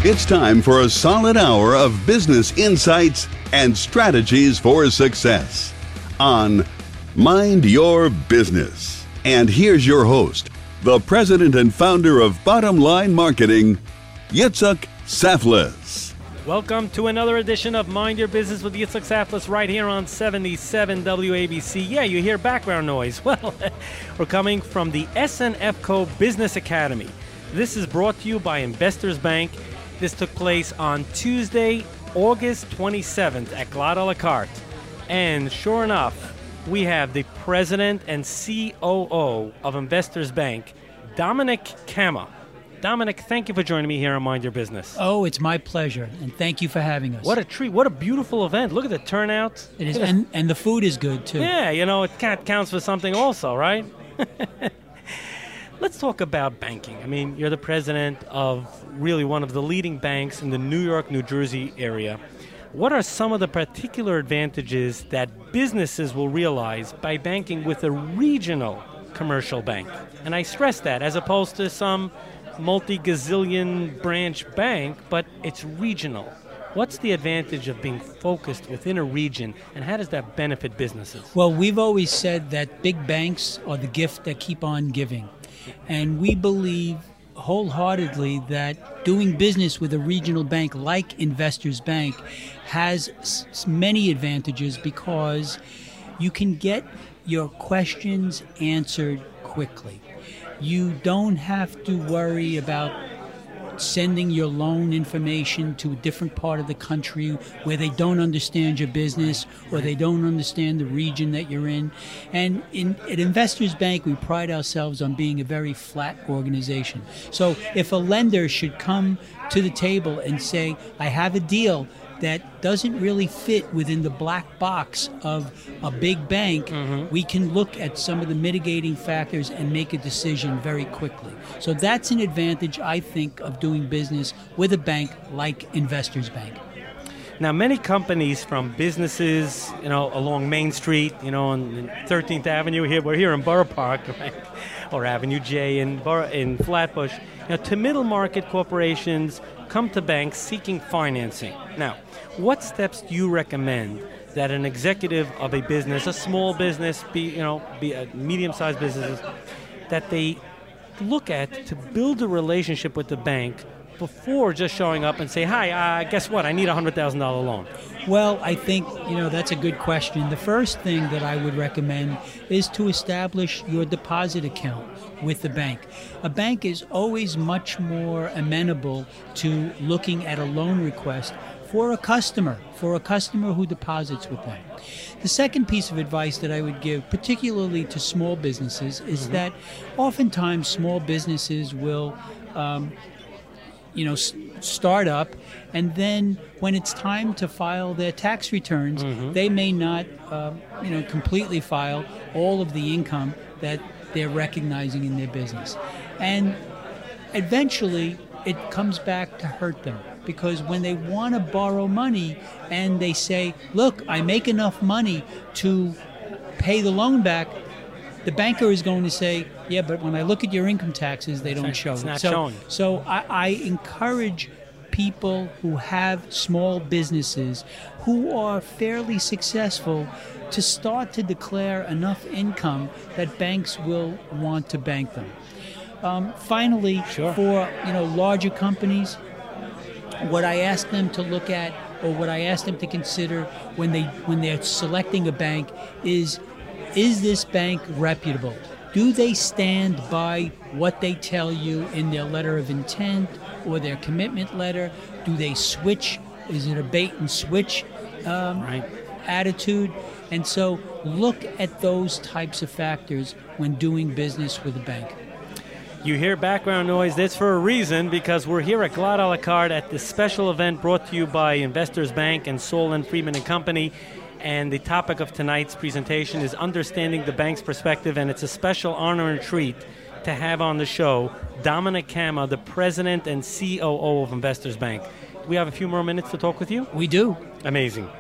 It's time for a solid hour of business insights and strategies for success on Mind Your Business. And here's your host, the president and founder of Bottom Line Marketing, Yitzhak Saflis. Welcome to another edition of Mind Your Business with Yitzhak Saflis right here on 77 WABC. Yeah, you hear background noise. Well, we're coming from the SNFco Business Academy. This is brought to you by Investors Bank. This took place on Tuesday, August 27th at Glatt a la Carte. And sure enough, we have the president and COO of Investors Bank, Dominic Kama. Dominic, thank you for joining me here on Mind Your Business. Oh, it's my pleasure, and thank you for having us. What a treat. What a beautiful event. Look at the turnout. It is, and the food is good, too. Yeah, you know, it counts for something also, right? Let's talk about banking. I mean, you're the president of really one of the leading banks in the New York, New Jersey area. What are some of the particular advantages that businesses will realize by banking with a regional commercial bank? And I stress that as opposed to some multi-gazillion branch bank, but it's regional. What's the advantage of being focused within a region, and how does that benefit businesses? Well, we've always said that big banks are the gift that keep on giving. And we believe wholeheartedly that doing business with a regional bank like Investors Bank has many advantages because you can get your questions answered quickly. You don't have to worry about sending your loan information to a different part of the country where they don't understand your business or they don't understand the region that you're in. And at Investors Bank, we pride ourselves on being a very flat organization. So if a lender should come to the table and say, I have a deal that doesn't really fit within the black box of a big bank, we can look at some of the mitigating factors and make a decision very quickly. So that's an advantage, I think, of doing business with a bank like Investors Bank. Now, many companies from businesses, you know, along Main Street, you know, on 13th Avenue here, we're here in Borough Park, right? Or Avenue J in Flatbush, you know, to middle market corporations come to banks seeking financing. Now, what steps do you recommend that an executive of a business, a small business, be a medium-sized business, that they look at to build a relationship with the bank before just showing up and say, hi, guess what, I need a $100,000 loan? Well, I think, that's a good question. The first thing that I would recommend is to establish your deposit account with the bank. A bank is always much more amenable to looking at a loan request for a customer who deposits with them. The second piece of advice that I would give, particularly to small businesses, is that oftentimes small businesses will start up, and then when it's time to file their tax returns, they may not, completely file all of the income that they're recognizing in their business. And eventually, it comes back to hurt them, because when they want to borrow money and they say, look, I make enough money to pay the loan back, the banker is going to say, yeah, but when I look at your income taxes, they don't show. It's not showing. So I encourage people who have small businesses who are fairly successful to start to declare enough income that banks will want to bank them. Finally, for larger companies, what I ask them to look at, or what I ask them to consider when they're selecting a bank is this bank reputable? Do they stand by what they tell you in their letter of intent or their commitment letter? Do they switch? Is it a bait and switch attitude? And so look at those types of factors when doing business with a bank. You hear background noise. That's for a reason, because we're here at Glatt a la Carte at this special event brought to you by Investors Bank and Solon Friedman & Company. And the topic of tonight's presentation is Understanding the Bank's Perspective, and it's a special honor and treat to have on the show Dominic Kama, the president and COO of Investors Bank. We have a few more minutes to talk with you? We do. Amazing.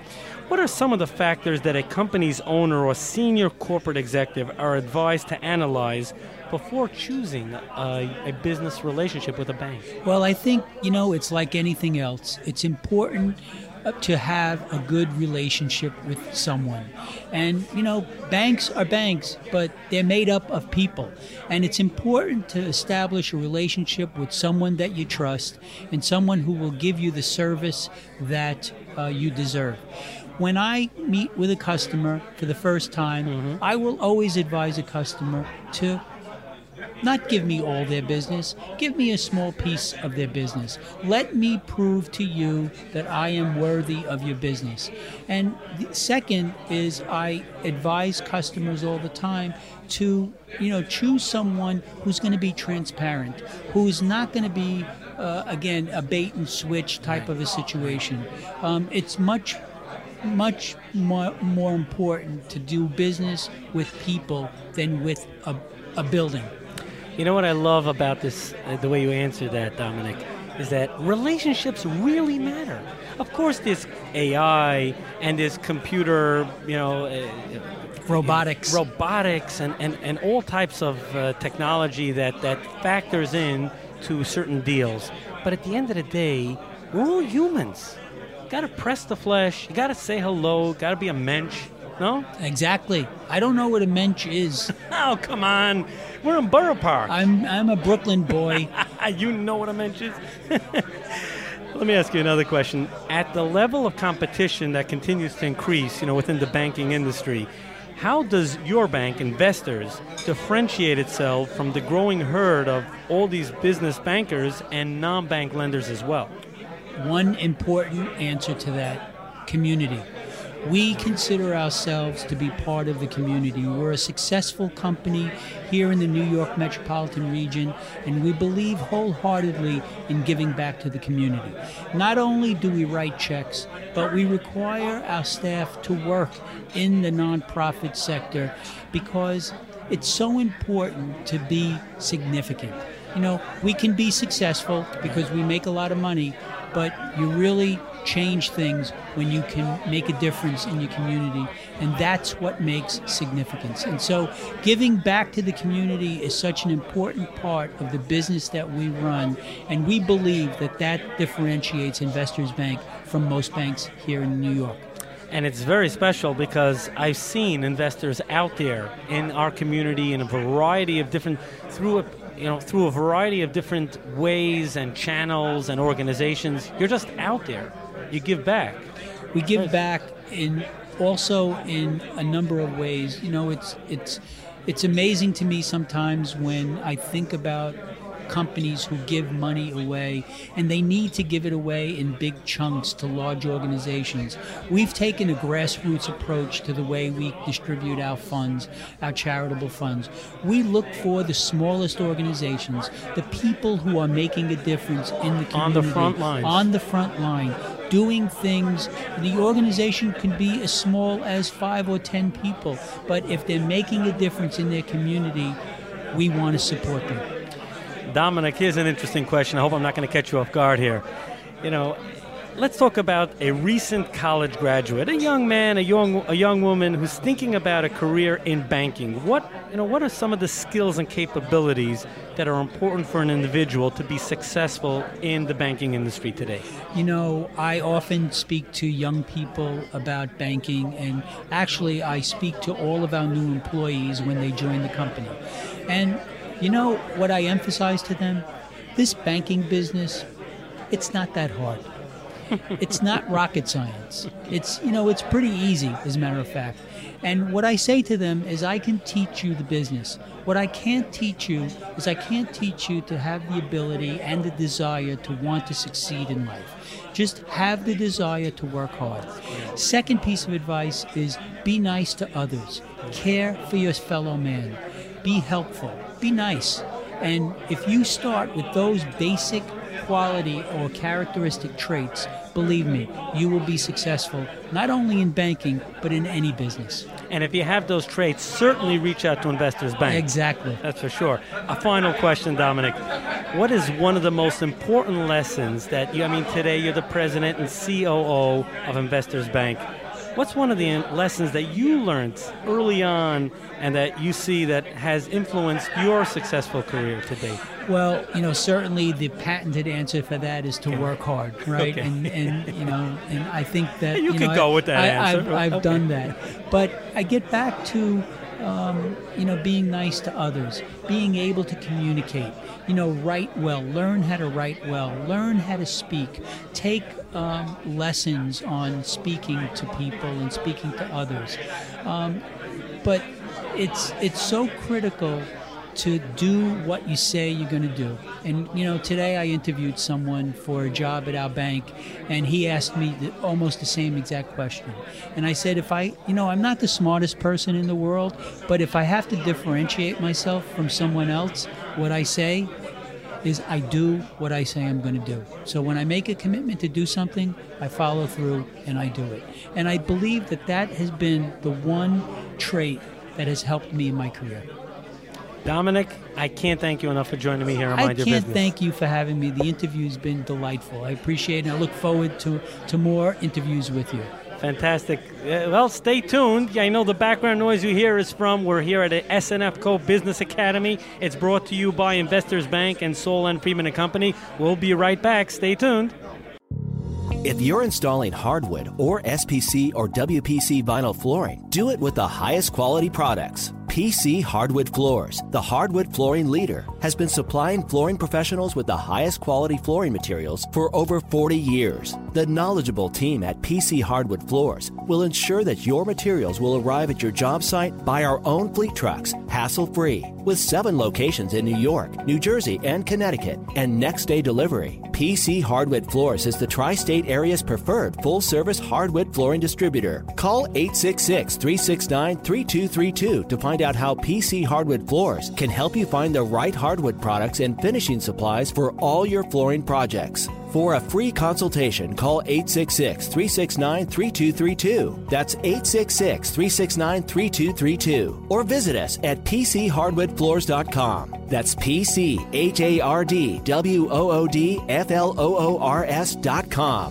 What are some of the factors that a company's owner or senior corporate executive are advised to analyze before choosing a business relationship with a bank? Well, I think, it's like anything else. It's important to have a good relationship with someone. And, banks are banks, but they're made up of people. And it's important to establish a relationship with someone that you trust and someone who will give you the service that you deserve. When I meet with a customer for the first time, I will always advise a customer to not give me all their business. Give me a small piece of their business. Let me prove to you that I am worthy of your business. And the second is I advise customers all the time to, choose someone who's going to be transparent, who's not going to be, again, a bait and switch type of a situation. It's much more important to do business with people than with a building. You know what I love about this, the way you answer that, Dominic, is that relationships really matter. Of course, there's AI and there's computer, robotics and all types of technology that factors in to certain deals. But at the end of the day, we're all humans. You got to press the flesh. You got to say hello. Got to be a mensch. No? Exactly. I don't know what a mensch is. Oh, come on. We're in Borough Park. I'm a Brooklyn boy. You know what a mensch is? Let me ask you another question. At the level of competition that continues to increase, within the banking industry, how does your bank, Investors, differentiate itself from the growing herd of all these business bankers and non-bank lenders as well? One important answer to that: community. We consider ourselves to be part of the community. We're a successful company here in the New York metropolitan region, and we believe wholeheartedly in giving back to the community. Not only do we write checks, but we require our staff to work in the nonprofit sector because it's so important to be significant. We can be successful because we make a lot of money, but you really change things when you can make a difference in your community, and that's what makes significance. And so giving back to the community is such an important part of the business that we run, and we believe that differentiates Investors Bank from most banks here in New York. And it's very special because I've seen investors out there in our community in a variety of different, through a variety of different ways and channels and organizations. You're just out there. You give back. We give back also in a number of ways. It's amazing to me sometimes when I think about companies who give money away, and they need to give it away in big chunks to large organizations. We've taken a grassroots approach to the way we distribute our funds, our charitable funds. We look for the smallest organizations, the people who are making a difference in the community. On the front lines. On the front line, doing things. The organization can be as small as 5 or 10 people, but if they're making a difference in their community, we want to support them. Dominic, here's an interesting question. I hope I'm not going to catch you off guard here. Let's talk about a recent college graduate, a young man, a young woman who's thinking about a career in banking. What are some of the skills and capabilities that are important for an individual to be successful in the banking industry today? I often speak to young people about banking, and actually I speak to all of our new employees when they join the company. And what I emphasize to them? This banking business, it's not that hard. It's not rocket science. It's pretty easy, as a matter of fact. And what I say to them is I can teach you the business. What I can't teach you is I can't teach you to have the ability and the desire to want to succeed in life. Just have the desire to work hard. Second piece of advice is be nice to others. Care for your fellow man. Be helpful. Be nice. And if you start with those basic quality or characteristic traits, believe me, you will be successful, not only in banking, but in any business. And if you have those traits, certainly reach out to Investors Bank. Exactly. That's for sure. A final question, Dominic. What is one of the most important lessons that today you're the president and COO of Investors Bank. What's one of the lessons that you learned early on and that you see that has influenced your successful career to date? Well, certainly the patented answer for that is to work hard, right? Okay. And I think that You could go with that answer. I've done that, but I get back to being nice to others, being able to communicate, write well, learn how to write well, learn how to speak, take lessons on speaking to people and speaking to others. But it's so critical to do what you say you're going to do. And, today I interviewed someone for a job at our bank, and he asked me almost the same exact question. And I said, I'm not the smartest person in the world, but if I have to differentiate myself from someone else, what I say is I do what I say I'm going to do. So when I make a commitment to do something, I follow through and I do it. And I believe that has been the one trait that has helped me in my career. Dominic, I can't thank you enough for joining me here on Mind Your Business. I can't thank you for having me. The interview's been delightful. I appreciate it, and I look forward to more interviews with you. Fantastic. Well, stay tuned. I know the background noise you hear is we're here at the SNF Co. Business Academy. It's brought to you by Investors Bank and Saul N. Freeman & Company. We'll be right back. Stay tuned. If you're installing hardwood or SPC or WPC vinyl flooring, do it with the highest quality products. PC Hardwood Floors, the hardwood flooring leader, has been supplying flooring professionals with the highest quality flooring materials for over 40 years. The knowledgeable team at PC Hardwood Floors will ensure that your materials will arrive at your job site by our own fleet trucks, hassle-free. With 7 locations in New York, New Jersey, and Connecticut, and next-day delivery, PC Hardwood Floors is the tri-state area's preferred full-service hardwood flooring distributor. Call 866-369-3232 to find out how PC Hardwood Floors can help you find the right hardwood products and finishing supplies for all your flooring projects. For a free consultation, call 866-369-3232. That's 866-369-3232. Or visit us at pchardwoodfloors.com. That's pchardwoodfloors.com.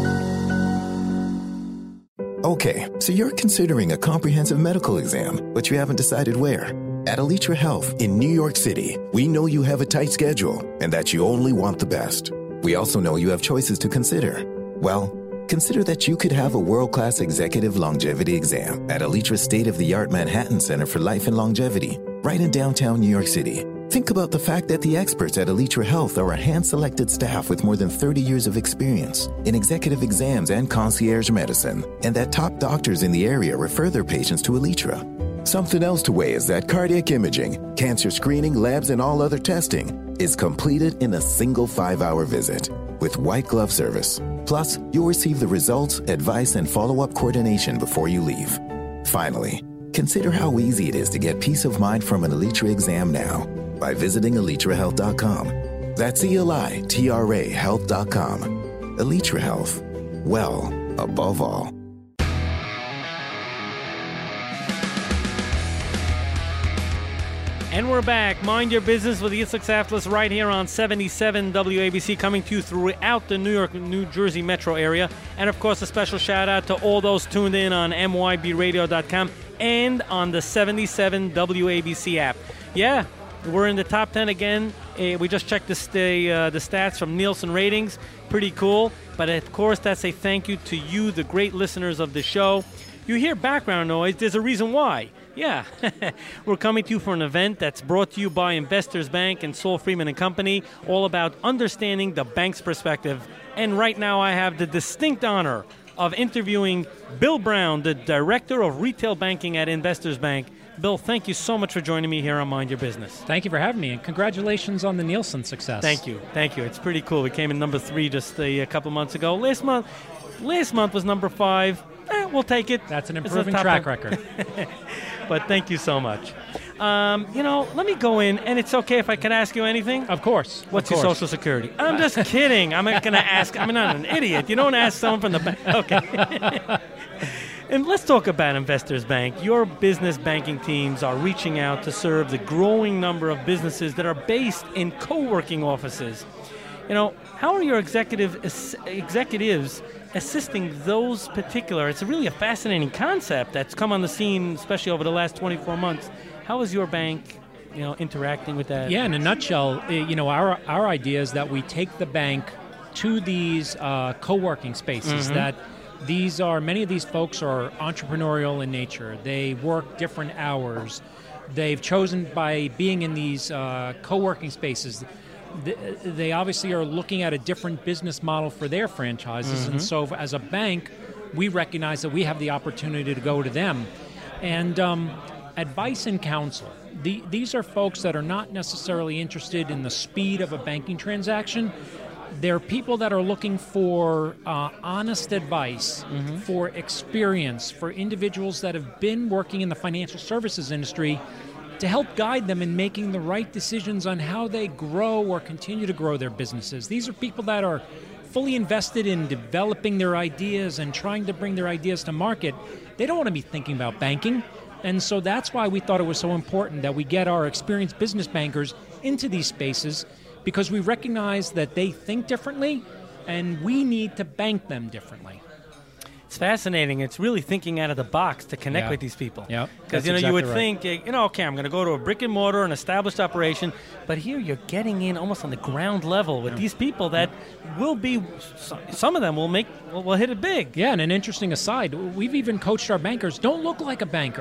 Okay, so you're considering a comprehensive medical exam, but you haven't decided where. At Alitra Health in New York City, we know you have a tight schedule and that you only want the best. We also know you have choices to consider. Well, consider that you could have a world-class executive longevity exam at Alitra's state-of-the-art Manhattan Center for Life and Longevity, right in downtown New York City. Think about the fact that the experts at Alitra Health are a hand-selected staff with more than 30 years of experience in executive exams and concierge medicine, and that top doctors in the area refer their patients to Alitra. Something else to weigh is that cardiac imaging, cancer screening, labs, and all other testing is completed in a single 5-hour visit with white glove service. Plus, you'll receive the results, advice, and follow-up coordination before you leave. Finally, consider how easy it is to get peace of mind from an Alitra exam now by visiting alitrahealth.com. That's ELITRA health.com. Alitra Health. Well, above all. And we're back. Mind Your Business with Yitzhak Saflis right here on 77 WABC, coming to you throughout the New York, New Jersey metro area. And, of course, a special shout-out to all those tuned in on mybradio.com and on the 77 WABC app. Yeah, we're in the top 10 again. We just checked the stats from Nielsen Ratings. Pretty cool. But, of course, that's a thank you to you, the great listeners of the show. You hear background noise. There's a reason why. Yeah, we're coming to you for an event that's brought to you by Investors Bank and Saul Freeman & Company, all about understanding the bank's perspective. And right now I have the distinct honor of interviewing Bill Brown, the Director of Retail Banking at Investors Bank. Bill, thank you so much for joining me here on Mind Your Business. Thank you for having me, and congratulations on the Nielsen success. Thank you. It's pretty cool. We came in number 3 just a couple months ago. Last month was number 5. We'll take it. That's an improving track record. But thank you so much. Let me go in, and it's okay if I can ask you anything? Of course. What's your Social Security? I'm just kidding. I'm not going to ask. I'm not an idiot. You don't ask someone from the bank. Okay. And let's talk about Investors Bank. Your business banking teams are reaching out to serve the growing number of businesses that are based in co-working offices. how are your executives assisting those particular? It's really a fascinating concept that's come on the scene, especially over the last 24 months. How is your bank, interacting with that? Yeah, in a nutshell, our idea is that we take the bank to these co-working spaces that many of these folks are entrepreneurial in nature. They work different hours. They've chosen by being in these co-working spaces, they obviously are looking at a different business model for their franchises. And so as a bank, we recognize that we have the opportunity to go to them. And advice and counsel. These are folks that are not necessarily interested in the speed of a banking transaction. They're people that are looking for honest advice, for experience, for individuals that have been working in the financial services industry to help guide them in making the right decisions on how they grow or continue to grow their businesses. These are people that are fully invested in developing their ideas and trying to bring their ideas to market. They don't want to be thinking about banking. And so that's why we thought it was so important that we get our experienced business bankers into these spaces, because we recognize that they think differently and we need to bank them differently. It's fascinating. It's really thinking out of the box to connect with these people. Yeah, because you would think, okay, I'm going to go to a brick and mortar, an established operation, but here you're getting in almost on the ground level with these people that will be. Some of them will hit it big. Yeah, and an interesting aside, we've even coached our bankers: don't look like a banker.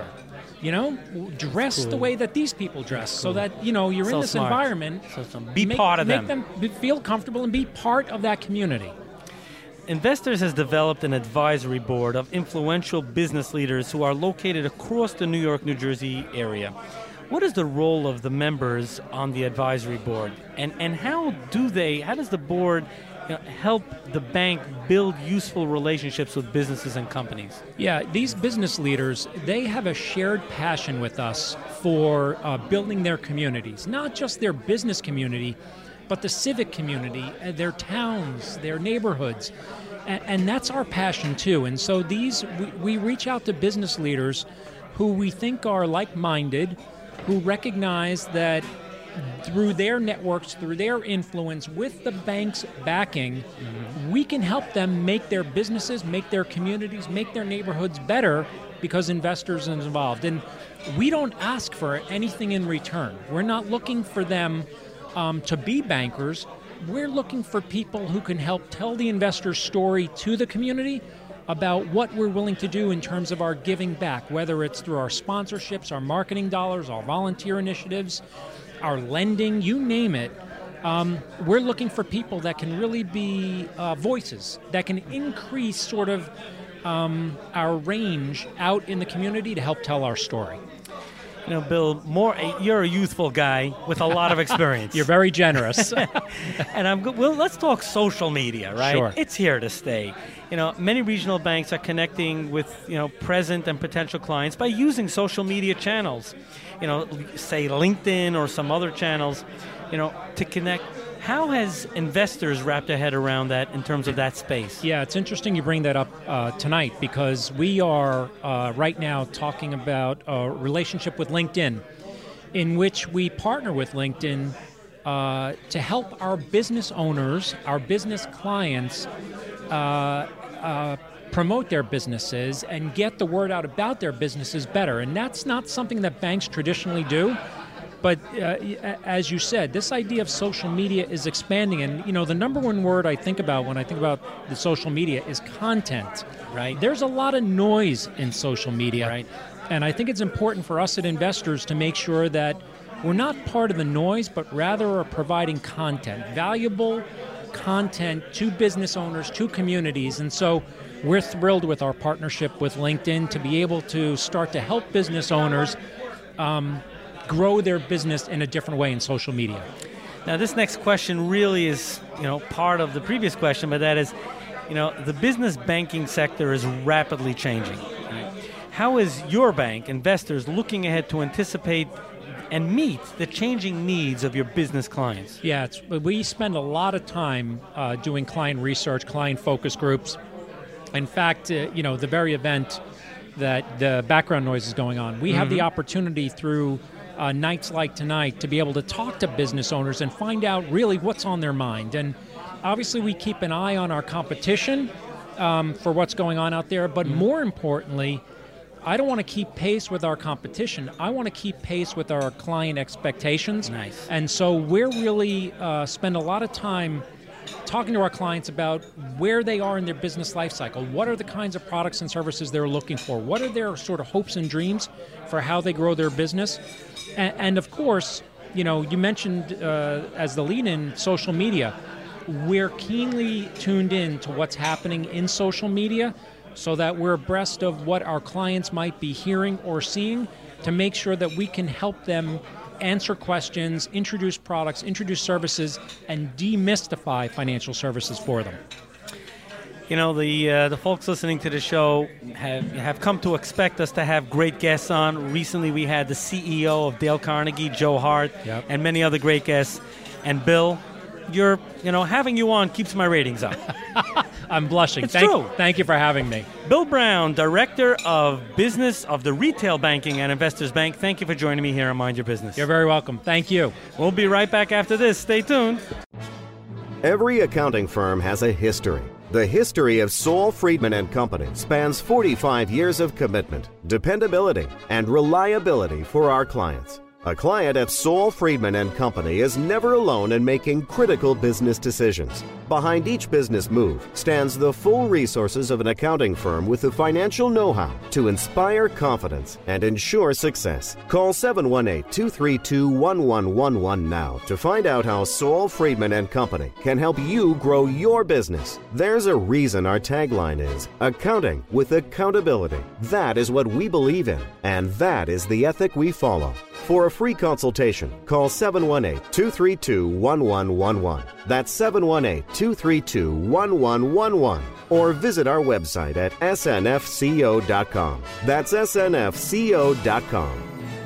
Dress the way that these people dress, so that you're in this environment. So be part of them. Make them feel comfortable and be part of that community. Investors has developed an advisory board of influential business leaders who are located across the New York, New Jersey area. What is the role of the members on the advisory board, and how does the board help the bank build useful relationships with businesses and companies? Yeah, these business leaders, they have a shared passion with us for building their communities, not just their business community, but the civic community, their towns, their neighborhoods. And that's our passion too. And so we reach out to business leaders who we think are like-minded, who recognize that through their networks, through their influence, with the bank's backing, we can help them make their businesses, make their communities, make their neighborhoods better because investors are involved. And we don't ask for anything in return. We're not looking for them to be bankers. We're looking for people who can help tell the investor's story to the community about what we're willing to do in terms of our giving back, whether it's through our sponsorships, our marketing dollars, our volunteer initiatives, our lending, you name it. We're looking for people that can really be voices, that can increase sort of our range out in the community to help tell our story. Bill, you're a youthful guy with a lot of experience. You're very generous. And let's talk social media, right? Sure. It's here to stay. Many regional banks are connecting with, present and potential clients by using social media channels, say LinkedIn or some other channels, to connect. How has investors wrapped their head around that in terms of that space? Yeah, it's interesting you bring that up tonight, because we are right now talking about a relationship with LinkedIn, in which we partner with LinkedIn to help our business owners, our business clients, promote their businesses and get the word out about their businesses better. And that's not something that banks traditionally do. But as you said, this idea of social media is expanding. And, the number one word I think about when I think about the social media is content. Right. There's a lot of noise in social media. Right. And I think it's important for us at Investors to make sure that we're not part of the noise, but rather are providing content, valuable content to business owners, to communities. And so we're thrilled with our partnership with LinkedIn to be able to start to help business owners grow their business in a different way in social media. Now, this next question really is, part of the previous question, but that is, the business banking sector is rapidly changing. Right? How is your bank, Investors, looking ahead to anticipate and meet the changing needs of your business clients? Yeah, we spend a lot of time doing client research, client focus groups. In fact, the very event that the background noise is going on, we have the opportunity through nights like tonight to be able to talk to business owners and find out really what's on their mind. And obviously we keep an eye on our competition for what's going on out there, but more importantly, I don't want to keep pace with our competition. I want to keep pace with our client expectations. Nice. And so we're really spend a lot of time talking to our clients about where they are in their business life cycle. What are the kinds of products and services they're looking for? What are their sort of hopes and dreams for how they grow their business? And of course, you mentioned as the lead-in social media. We're keenly tuned in to what's happening in social media so that we're abreast of what our clients might be hearing or seeing to make sure that we can help them answer questions, introduce products, introduce services, and demystify financial services for them. The folks listening to the show have come to expect us to have great guests on. Recently, we had the CEO of Dale Carnegie, Joe Hart, and many other great guests. And Bill, having you on keeps my ratings up. I'm blushing. It's true. Thank you for having me. Bill Brown, Director of Business of the Retail Banking at Investors Bank. Thank you for joining me here on Mind Your Business. You're very welcome. Thank you. We'll be right back after this. Stay tuned. Every accounting firm has a history. The history of Saul Friedman & Company spans 45 years of commitment, dependability, and reliability for our clients. A client at Saul Friedman & Company is never alone in making critical business decisions. Behind each business move stands the full resources of an accounting firm with the financial know-how to inspire confidence and ensure success. Call 718-232-1111 now to find out how Saul Friedman & Company can help you grow your business. There's a reason our tagline is accounting with accountability. That is what we believe in, and that is the ethic we follow. For a free consultation, call 718-232-1111. That's 718-232-1111. Or visit our website at snfco.com. That's snfco.com.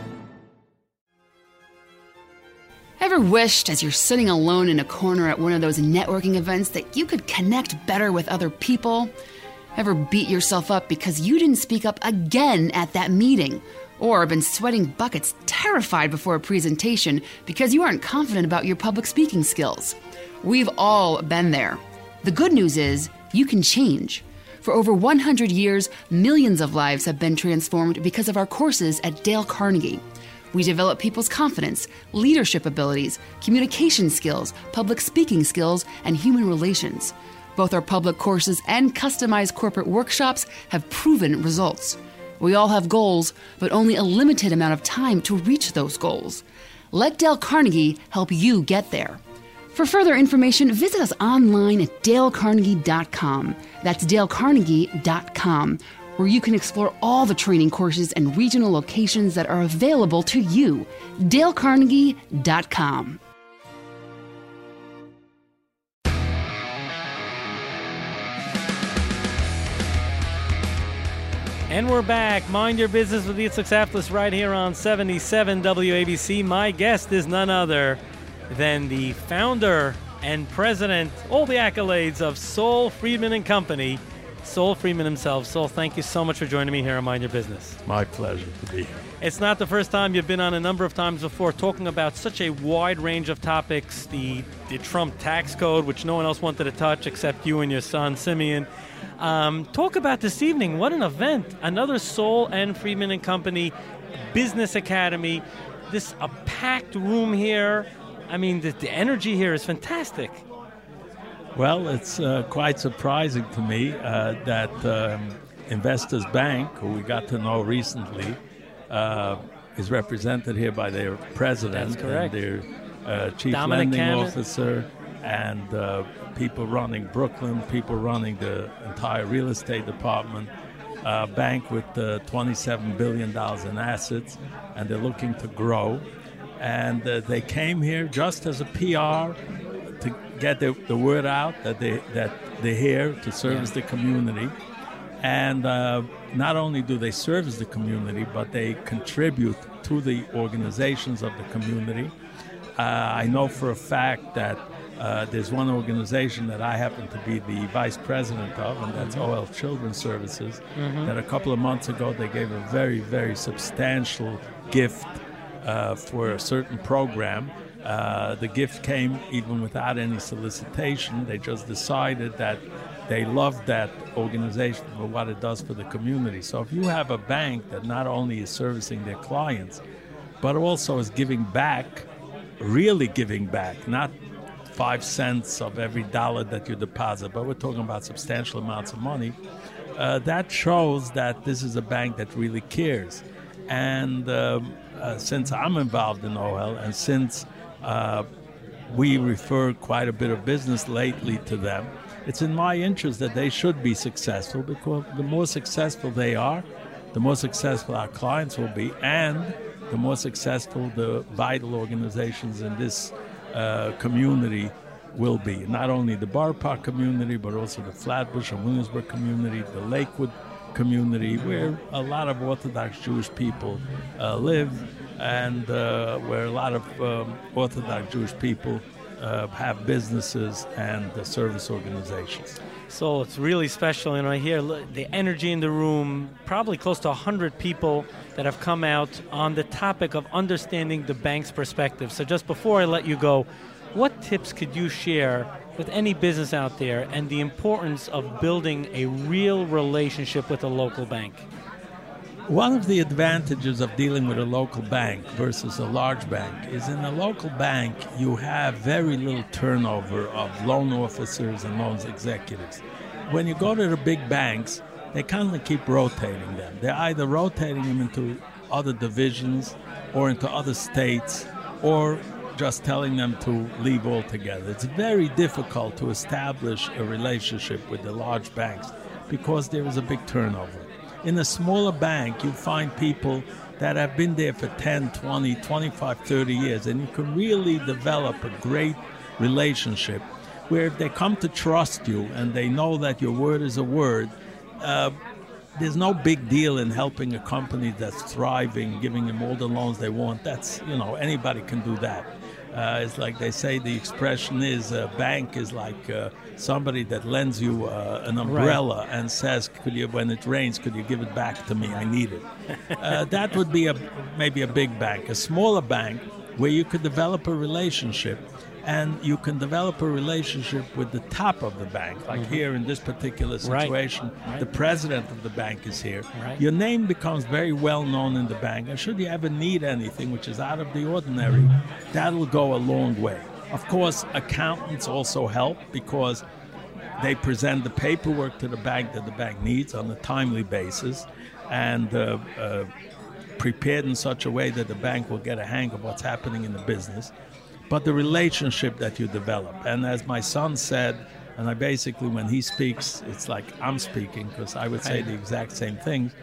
Ever wished, as you're sitting alone in a corner at one of those networking events, that you could connect better with other people? Ever beat yourself up because you didn't speak up again at that meeting? Or been sweating buckets, terrified before a presentation because you aren't confident about your public speaking skills? We've all been there. The good news is you can change. For over 100 years, millions of lives have been transformed because of our courses at Dale Carnegie. We develop people's confidence, leadership abilities, communication skills, public speaking skills, and human relations. Both our public courses and customized corporate workshops have proven results. We all have goals, but only a limited amount of time to reach those goals. Let Dale Carnegie help you get there. For further information, visit us online at dalecarnegie.com. That's dalecarnegie.com, where you can explore all the training courses and regional locations that are available to you. dalecarnegie.com. And we're back. Mind Your Business with Yitzhak Saplis right here on 77 WABC. My guest is none other than the founder and president, all the accolades of Saul Friedman & Company, Saul Friedman himself. Saul, thank you so much for joining me here on Mind Your Business. My pleasure to be here. It's not the first time. You've been on a number of times before talking about such a wide range of topics, the Trump tax code, which no one else wanted to touch except you and your son, Simeon. Talk about this evening. What an event. Another Saul and Friedman & Company Business Academy. A packed room here. I mean, the energy here is fantastic. Well, it's quite surprising to me that Investors Bank, who we got to know recently, is represented here by their president and their chief Dominic lending Cannon. officer, and people running Brooklyn, people running the entire real estate department, bank with $27 billion in assets, and they're looking to grow. And they came here just as a PR to get the word out that they're here to service the community. And not only do they service the community, but they contribute to the organizations of the community. I know for a fact that there's one organization that I happen to be the vice president of, and that's OL Children's Services, that a couple of months ago they gave a very, very substantial gift for a certain program The gift came even without any solicitation. They just decided that they love that organization for what it does for the community. So if you have a bank that not only is servicing their clients, but also is giving back, really giving back, not 5 cents of every dollar that you deposit, but we're talking about substantial amounts of money, that shows that this is a bank that really cares. And since I'm involved in OHEL, and since we refer quite a bit of business lately to them, it's in my interest that they should be successful, because the more successful they are, the more successful our clients will be, and the more successful the vital organizations in this community will be. Not only the Borough Park community, but also the Flatbush and Williamsburg community, the Lakewood community, where a lot of Orthodox Jewish people live, and where a lot of Orthodox Jewish people have businesses and service organizations. So it's really special, and I hear the energy in the room, probably close to 100 people that have come out on the topic of understanding the bank's perspective. So just before I let you go, what tips could you share with any business out there and the importance of building a real relationship with a local bank? One of the advantages of dealing with a local bank versus a large bank is in a local bank you have very little turnover of loan officers and loans executives. When you go to the big banks, they kind of keep rotating them. They're either rotating them into other divisions or into other states, or just telling them to leave altogether. It's very difficult to establish a relationship with the large banks because there is a big turnover. In a smaller bank, you find people that have been there for 10, 20, 25, 30 years, and you can really develop a great relationship where if they come to trust you and they know that your word is a word, there's no big deal in helping a company that's thriving, giving them all the loans they want. That's, anybody can do that. It's like they say, the expression is a bank is like somebody that lends you an umbrella and says, when it rains, could you give it back to me? I need it. That would be maybe a big bank. A smaller bank where you could develop a relationship, and you can develop a relationship with the top of the bank. Like here in this particular situation, the president of the bank is here. Your name becomes very well known in the bank, and should you ever need anything which is out of the ordinary, that'll go a long way. Of course, accountants also help because they present the paperwork to the bank that the bank needs on a timely basis, and prepared in such a way that the bank will get a hang of what's happening in the business. But the relationship that you develop. And as my son said, and I basically, when he speaks, it's like I'm speaking, because I would say the exact same things.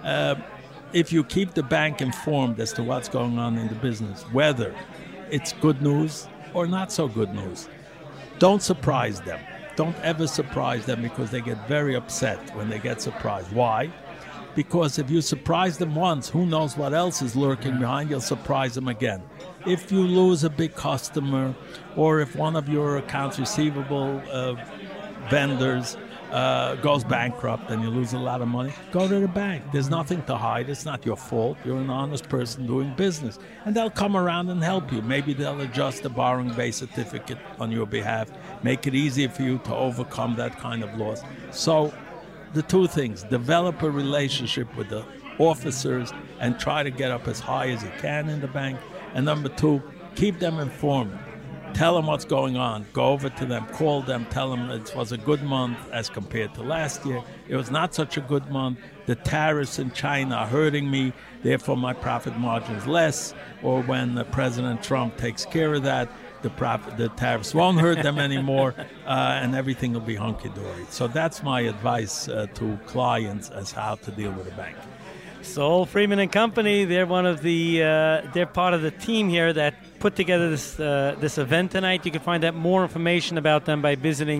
If you keep the bank informed as to what's going on in the business, whether it's good news or not so good news, don't surprise them. Don't ever surprise them, because they get very upset when they get surprised. Why? Because if you surprise them once, who knows what else is lurking behind, you'll surprise them again. If you lose a big customer, or if one of your accounts receivable vendors goes bankrupt and you lose a lot of money, go to the bank. There's nothing to hide. It's not your fault. You're an honest person doing business. And they'll come around and help you. Maybe they'll adjust the borrowing base certificate on your behalf, make it easier for you to overcome that kind of loss. So the two things: develop a relationship with the officers and try to get up as high as you can in the bank. And number two, keep them informed. Tell them what's going on. Go over to them, call them, tell them it was a good month as compared to last year. It was not such a good month. The tariffs in China are hurting me, therefore my profit margin is less. Or when President Trump takes care of that, the tariffs won't hurt them anymore, and everything will be hunky-dory. So that's my advice to clients as how to deal with a bank. Saul Friedman and Company, they're one of the they're part of the team here that put together this event tonight. You can find out more information about them by visiting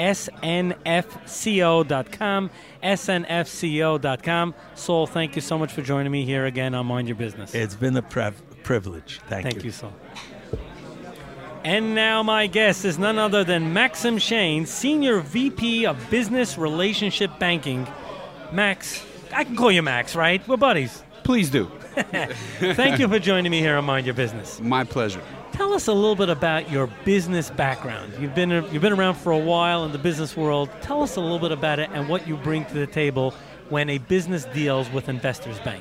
snfco.com, snfco.com. Saul, thank you so much for joining me here again on Mind Your Business. It's been a privilege. Thank you. Thank you, Saul. And now my guest is none other than Maxim Shane, Senior VP of Business Relationship Banking. Max, I can call you Max, right? We're buddies. Please do. Thank you for joining me here on Mind Your Business. My pleasure. Tell us a little bit about your business background. You've been around for a while in the business world. Tell us a little bit about it and what you bring to the table when a business deals with Investors Bank.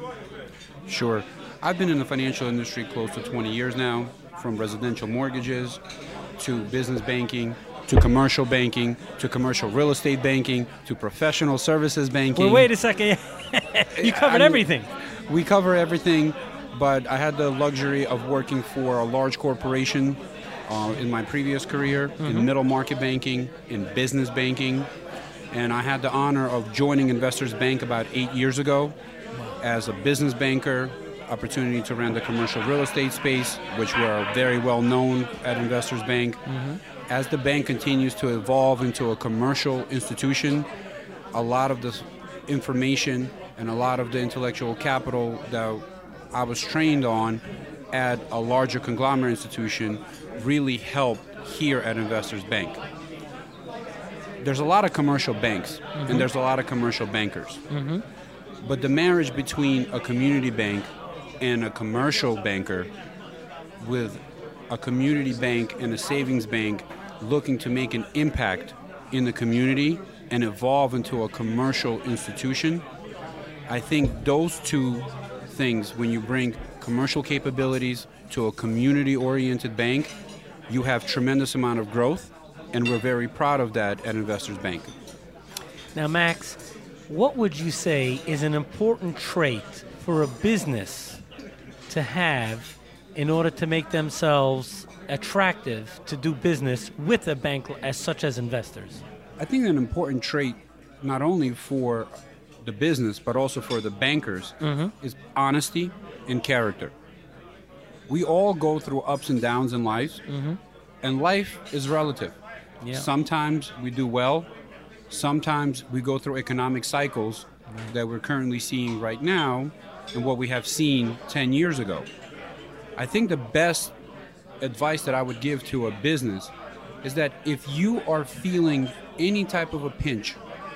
Sure. I've been in the financial industry close to 20 years now, from residential mortgages to business banking to commercial banking to commercial real estate banking to professional services banking. Well, wait a second. You covered everything. We cover everything, but I had the luxury of working for a large corporation in my previous career, in middle market banking, in business banking, and I had the honor of joining Investors Bank about 8 years ago as a business banker, opportunity to run the commercial real estate space, which we're very well known at Investors Bank. As the bank continues to evolve into a commercial institution, a lot of the information and a lot of the intellectual capital that I was trained on at a larger conglomerate institution really helped here at Investors Bank. There's a lot of commercial banks and there's a lot of commercial bankers. But the marriage between a community bank and a commercial banker, with a community bank and a savings bank looking to make an impact in the community and evolve into a commercial institution, I think those two things, when you bring commercial capabilities to a community-oriented bank, you have tremendous amount of growth, and we're very proud of that at Investors Bank. Now, Max, what would you say is an important trait for a business to have in order to make themselves attractive to do business with a bank as such as Investors? I think an important trait, not only for the business but also for the bankers, is honesty and character. We all go through ups and downs in life, and life is relative. Sometimes we do well, sometimes we go through economic cycles that we're currently seeing right now and what we have seen 10 years ago. I think the best advice that I would give to a business is that if you are feeling any type of a pinch,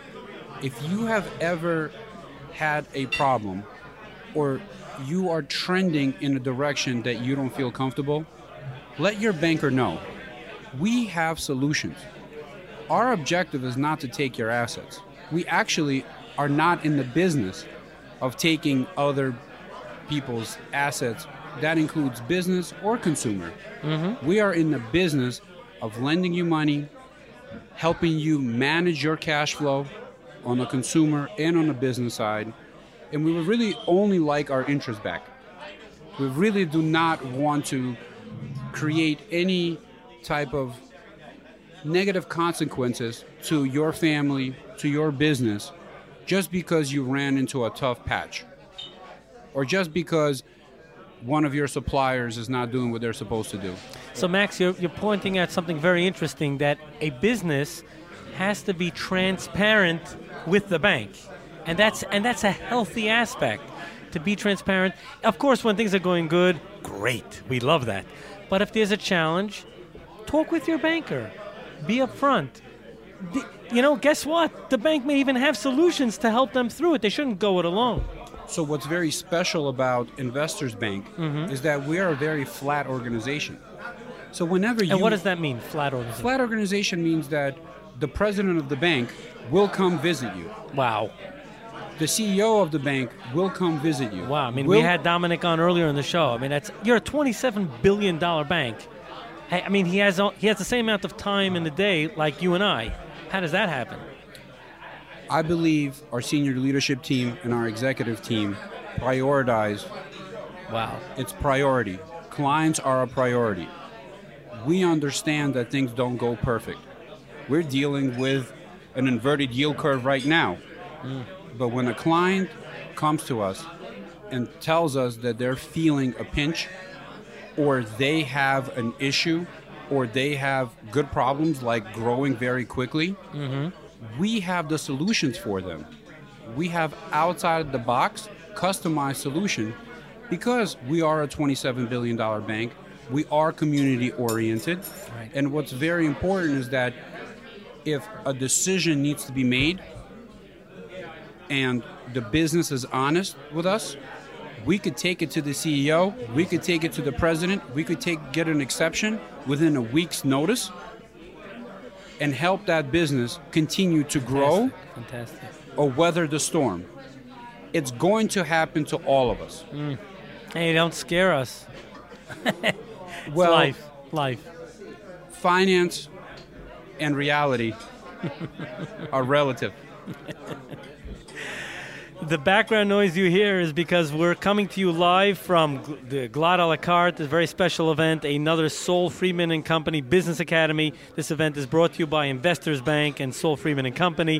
if you have ever had a problem or you are trending in a direction that you don't feel comfortable, let your banker know. We have solutions. Our objective is not to take your assets. We actually are not in the business of taking other people's assets. That includes business or consumer. We are in the business of lending you money, helping you manage your cash flow on the consumer and on the business side, and we would really only like our interest back. We really do not want to create any type of negative consequences to your family, to your business, just because you ran into a tough patch, or just because one of your suppliers is not doing what they're supposed to do. So, Max, you're pointing out something very interesting, that a business has to be transparent with the bank, and that's a healthy aspect, to be transparent. Of course, when things are going good, great, we love that. But if there's a challenge, talk with your banker, be upfront. Guess what? The bank may even have solutions to help them through it. They shouldn't go it alone. So what's very special about Investors Bank is that we are a very flat organization. So whenever you... And what does that mean, flat organization? Flat organization means that the president of the bank will come visit you. Wow. The CEO of the bank will come visit you. Wow. I mean, we had Dominic on earlier in the show. I mean, you're a $27 billion bank. I mean, he has the same amount of time in the day like you and I. How does that happen? I believe our senior leadership team and our executive team prioritize. Wow. It's priority. Clients are a priority. We understand that things don't go perfect. We're dealing with an inverted yield curve right now. But when a client comes to us and tells us that they're feeling a pinch, or they have an issue, or they have good problems like growing very quickly, we have the solutions for them. We have outside the box, customized solution, because we are a $27 billion bank. We are community oriented. Right. And what's very important is that if a decision needs to be made and the business is honest with us, We could take it to the CEO. We could take it to the president. We could get an exception within a week's notice and help that business continue to grow or weather the storm. It's going to happen to all of us. Hey, don't scare us. Well, life. Finance and reality are relative. The background noise you hear is because we're coming to you live from the Glatt à la carte, a very special event, another Sol Friedman & Company Business Academy. This event is brought to you by Investors Bank and Sol Friedman & Company.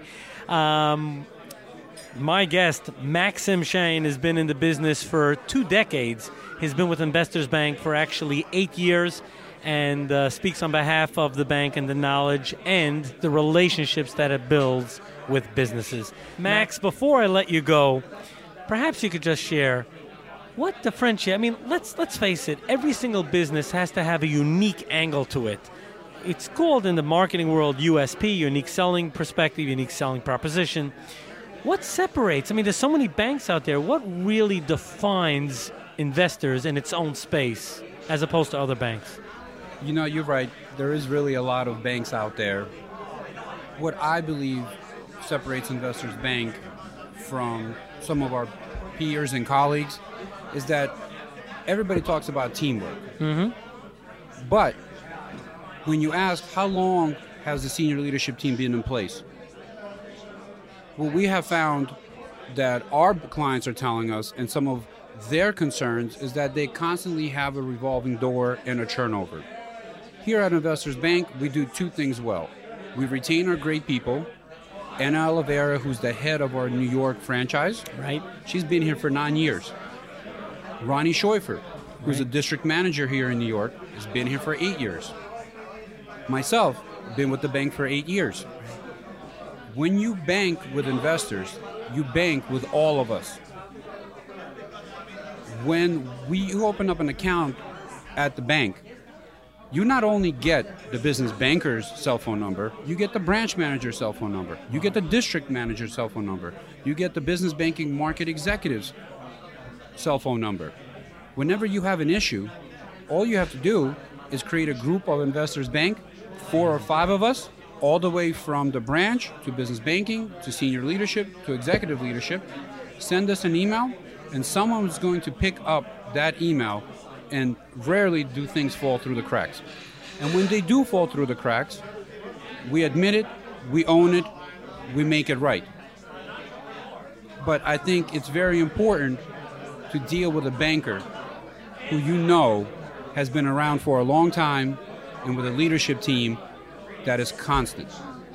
My guest, Maxim Shain, has been in the business for 2 decades. He's been with Investors Bank for actually 8 years and speaks on behalf of the bank and the knowledge and the relationships that it builds with businesses. Max, before I let you go, perhaps you could just share what differentiates. I mean, let's face it, every single business has to have a unique angle to it. It's called in the marketing world USP, unique selling perspective, unique selling proposition. What separates? I mean, there's so many banks out there. What really defines Investors in its own space as opposed to other banks? You know, you're right. There is really a lot of banks out there. What I believe separates Investors Bank from some of our peers and colleagues is that everybody talks about teamwork. But when you ask how long has the senior leadership team been in place, what we have found that our clients are telling us and some of their concerns is that they constantly have a revolving door and a turnover. Here at Investors Bank, we do 2 things well. We retain our great people. Anna Oliveira, who's the head of our New York franchise, right? She's been here for 9 years. Ronnie Scheufer, who's a district manager here in New York, has been here for 8 years. Myself, been with the bank for 8 years. When you bank with Investors, you bank with all of us. When you open up an account at the bank, you not only get the business banker's cell phone number, you get the branch manager's cell phone number, you get the district manager's cell phone number, you get the business banking market executive's cell phone number. Whenever you have an issue, all you have to do is create a group of Investors Bank, 4 or 5 of us, all the way from the branch to business banking to senior leadership to executive leadership. Send us an email, and someone is going to pick up that email, and rarely do things fall through the cracks. And when they do fall through the cracks, we admit it, we own it, we make it right. But I think it's very important to deal with a banker who you know has been around for a long time and with a leadership team that is constant.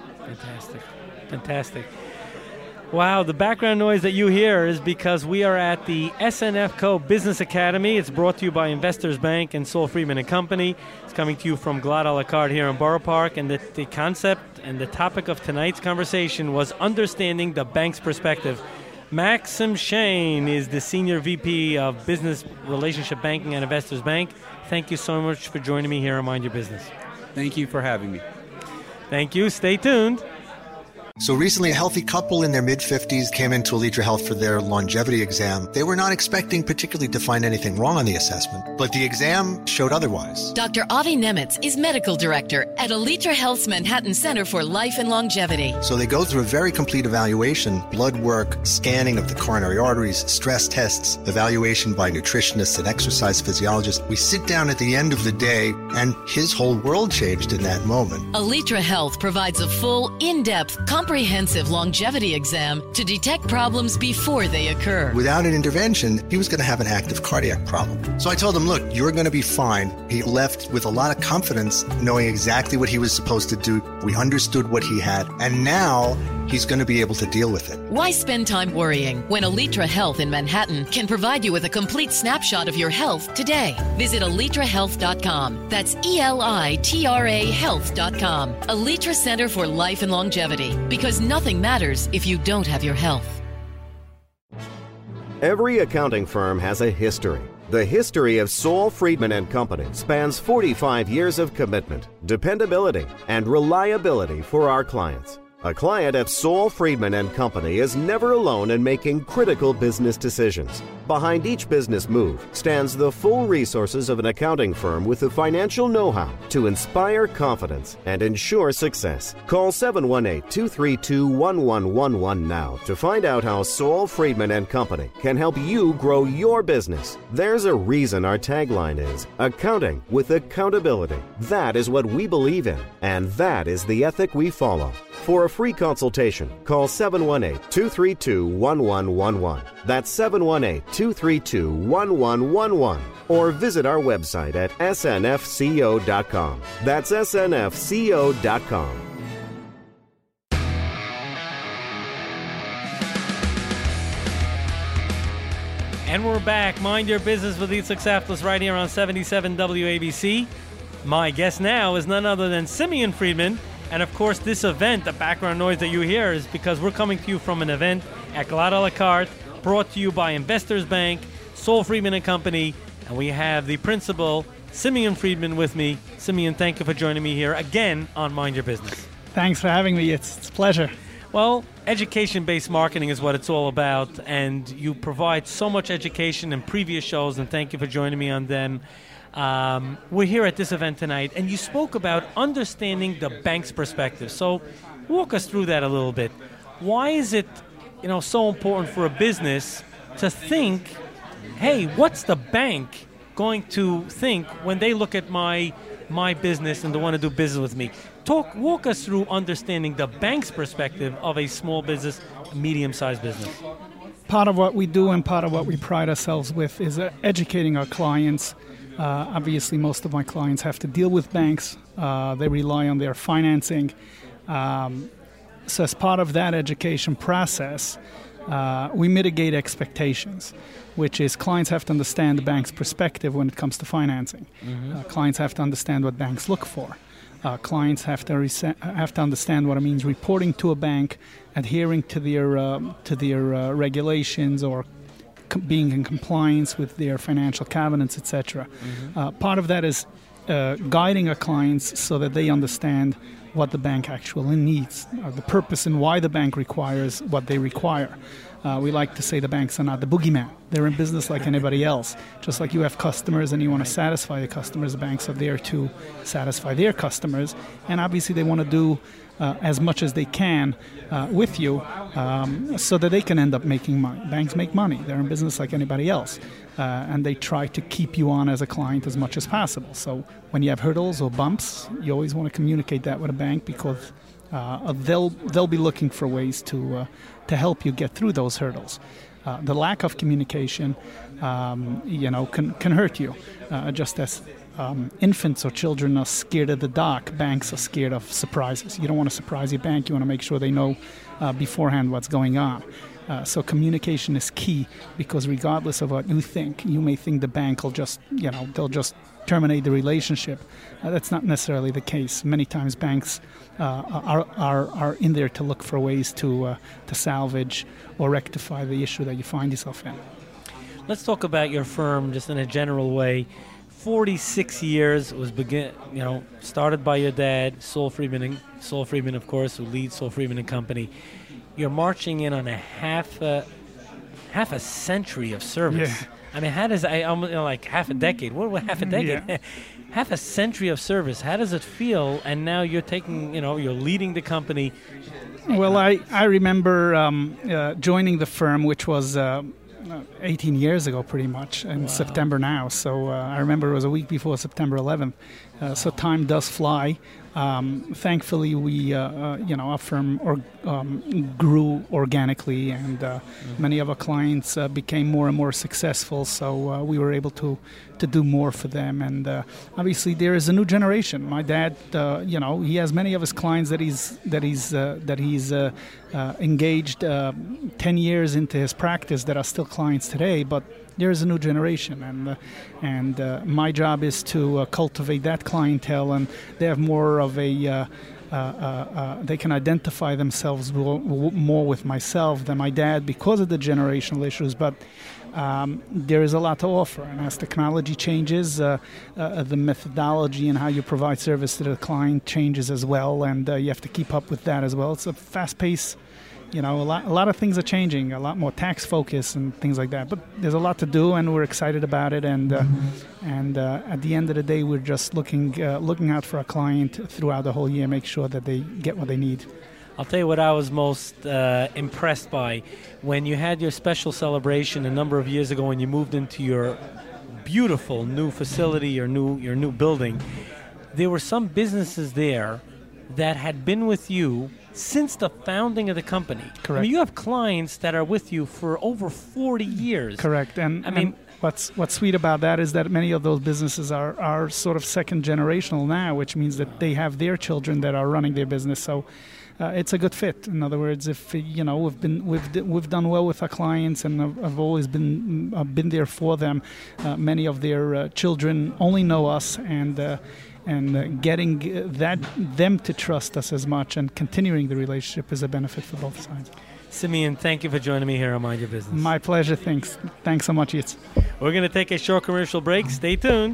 Fantastic. Wow, the background noise that you hear is because we are at the SNFco Business Academy. It's brought to you by Investors Bank and Sol Friedman & Company. It's coming to you from Glatt à la carte here in Borough Park. And the concept and the topic of tonight's conversation was understanding the bank's perspective. Maxim Shain is the Senior VP of Business Relationship Banking at Investors Bank. Thank you so much for joining me here on Mind Your Business. Thank you for having me. Thank you. Stay tuned. So recently, a healthy couple in their mid-50s came into Alitra Health for their longevity exam. They were not expecting particularly to find anything wrong on the assessment, but the exam showed otherwise. Dr. Avi Nemitz is medical director at Alitra Health's Manhattan Center for Life and Longevity. So they go through a very complete evaluation, blood work, scanning of the coronary arteries, stress tests, evaluation by nutritionists and exercise physiologists. We sit down at the end of the day, and his whole world changed in that moment. Alitra Health provides a full, in-depth, comprehensive longevity exam to detect problems before they occur. Without an intervention, he was going to have an active cardiac problem. So I told him, look, you're going to be fine. He left with a lot of confidence, knowing exactly what he was supposed to do. We understood what he had, and now he's going to be able to deal with it. Why spend time worrying when Alitra Health in Manhattan can provide you with a complete snapshot of your health today? Visit alitrahealth.com. That's ELITRA health.com. Alitra Center for Life and Longevity. Because nothing matters if you don't have your health. Every accounting firm has a history. The history of Sol Friedman & Company spans 45 years of commitment, dependability, and reliability for our clients. A client at Saul Friedman & Company is never alone in making critical business decisions. Behind each business move stands the full resources of an accounting firm with the financial know-how to inspire confidence and ensure success. Call 718-232-1111 now to find out how Saul Friedman & Company can help you grow your business. There's a reason our tagline is accounting with accountability. That is what we believe in, and that is the ethic we follow. For a free consultation, call 718-232-1111. That's 718-232-1111. Or visit our website at snfco.com. That's snfco.com. And we're back. Mind Your Business with Yitzhak Saftlis right here on 77 WABC. My guest now is none other than Simeon Friedman. And of course, this event, the background noise that you hear, is because we're coming to you from an event at Glatt a la carte, brought to you by Investors Bank, Saul Friedman & Company, and we have the principal, Simeon Friedman, with me. Simeon, thank you for joining me here again on Mind Your Business. Thanks for having me. It's a pleasure. Well, education-based marketing is what it's all about, and you provide so much education in previous shows, and thank you for joining me on them. We're here at this event tonight, and you spoke about understanding the bank's perspective. So walk us through that a little bit. Why is it, so important for a business to think, hey, what's the bank going to think when they look at my business and they want to do business with me? Walk us through understanding the bank's perspective of a small business, medium-sized business. Part of what we do and part of what we pride ourselves with is educating our clients. Obviously, most of my clients have to deal with banks. They rely on their financing. So as part of that education process, we mitigate expectations, which is clients have to understand the bank's perspective when it comes to financing. Mm-hmm. Clients have to understand what banks look for. Clients have to understand what it means reporting to a bank, adhering to their regulations, or being in compliance with their financial covenants, etc. Mm-hmm. Part of that is guiding our clients so that they understand what the bank actually needs, the purpose and why the bank requires what they require. We like to say the banks are not the boogeyman. They're in business like anybody else. Just like you have customers and you want to satisfy your customers, the banks are there to satisfy their customers. And obviously they want to do as much as they can with you so that they can end up making money. Banks make money. They're in business like anybody else. And they try to keep you on as a client as much as possible. So when you have hurdles or bumps, you always want to communicate that with a bank because they'll be looking for ways to help you get through those hurdles. The lack of communication, can hurt you. Just as infants or children are scared of the dark, banks are scared of surprises. You don't want to surprise your bank. You want to make sure they know beforehand what's going on. So communication is key because regardless of what you think, you may think the bank will just, they'll just terminate the relationship. That's not necessarily the case. Many times banks are in there to look for ways to salvage or rectify the issue that you find yourself in. Let's talk about your firm just in a general way. 46 years was started by your dad, Saul Friedman, of course, who leads Saul Friedman & Company. You're marching in on a half a century of service. Yeah. I mean, how does like half a decade? What half a decade? Yeah. Half a century of service. How does it feel? And now you're taking, you're leading the company. Well, I remember joining the firm, which was 18 years ago, pretty much, in September now. So I remember it was a week before September 11th. So time does fly. Thankfully, we, our firm grew organically, and many of our clients became more and more successful. So we were able to do more for them. And obviously, there is a new generation. My dad, he has many of his clients that he's engaged 10 years into his practice that are still clients today, but there is a new generation, and my job is to cultivate that clientele, and they have more of a they can identify themselves more with myself than my dad because of the generational issues. But there is a lot to offer. And as technology changes, the methodology and how you provide service to the client changes as well, and you have to keep up with that as well. It's a fast pace. A lot of things are changing, a lot more tax focus and things like that. But there's a lot to do, and we're excited about it. And at the end of the day, we're just looking out for our client throughout the whole year, make sure that they get what they need. I'll tell you what I was most impressed by when you had your special celebration a number of years ago when you moved into your beautiful new facility, your new building. There were some businesses there that had been with you since the founding of the company. Correct. I mean, you have clients that are with you for over 40 years. Correct. And what's sweet about that is that many of those businesses are sort of second generational now, which means that they have their children that are running their business. So it's a good fit. In other words, if we've done well with our clients, and I've always been there for them. Many of their children only know us, and getting them to trust us as much and continuing the relationship is a benefit for both sides. Simeon, thank you for joining me here on Mind Your Business. My pleasure. Thanks so much, Yitz. We're going to take a short commercial break. Stay tuned.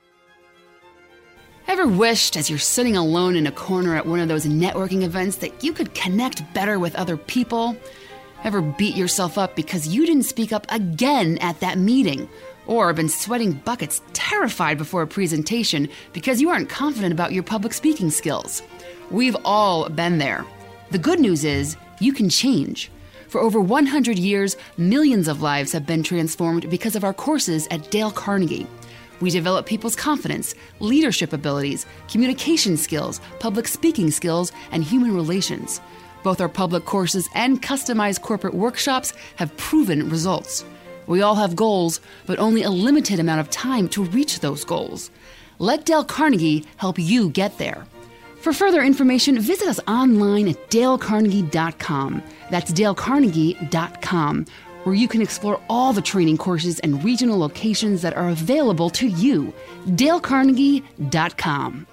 Ever wished, as you're sitting alone in a corner at one of those networking events, that you could connect better with other people? Ever beat yourself up because you didn't speak up again at that meeting? Or been sweating buckets, terrified before a presentation because you aren't confident about your public speaking skills? We've all been there. The good news is you can change. For over 100 years, millions of lives have been transformed because of our courses at Dale Carnegie. We develop people's confidence, leadership abilities, communication skills, public speaking skills, and human relations. Both our public courses and customized corporate workshops have proven results. We all have goals, but only a limited amount of time to reach those goals. Let Dale Carnegie help you get there. For further information, visit us online at dalecarnegie.com. That's dalecarnegie.com, where you can explore all the training courses and regional locations that are available to you. dalecarnegie.com.